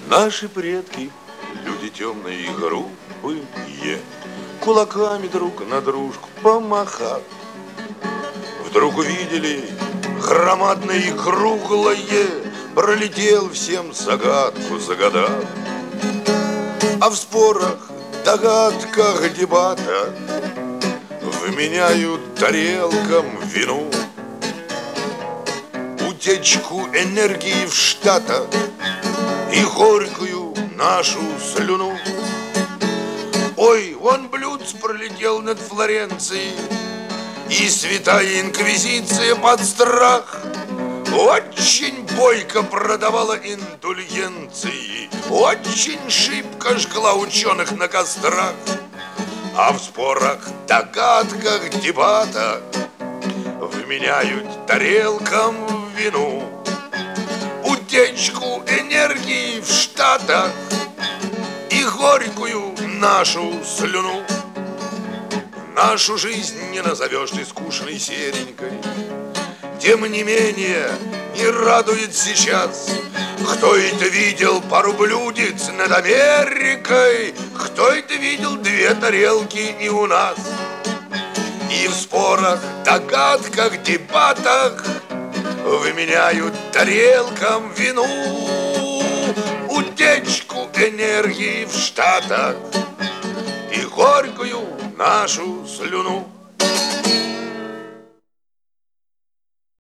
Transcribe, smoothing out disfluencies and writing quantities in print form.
Наши предки, люди темные и грубые, кулаками друг на дружку помахав, вдруг увидели громадное и круглое, пролетел всем загадку загадав. А в спорах, догадках, дебатах вменяют тарелкам вину, утечку энергии в Штатах и горькую нашу слюну. Ой, вон Блюдц пролетел над Флоренцией, и святая инквизиция под страх очень бойко продавала индульгенции, очень шибко жгла ученых на кострах. А в спорах, догадках, дебатах вменяют тарелкам вину, утечку энергии в Штатах и горькую нашу слюну. Нашу жизнь не назовешь ты скучной серенькой, тем не менее не радует сейчас. Кто это видел пару блюдец над Америкой? Кто это видел две тарелки и у нас? И в спорах, догадках, дебатах вменяют тарелкам вину, утечку энергии в Штатах и горькую нашу слюну.